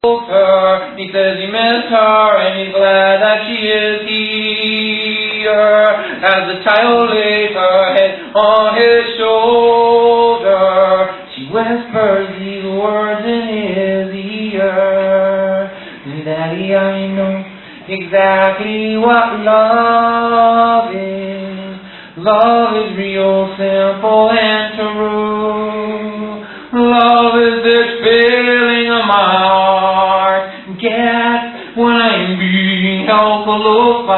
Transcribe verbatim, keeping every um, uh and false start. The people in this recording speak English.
her. He says he missed her and he's glad that she is here. As the child lays her head on his shoulder, she whispers these words in his ear. Daddy, I know exactly what love is. Love is real, simple, and true. Love is this feeling of my heart gets when I'm being held close by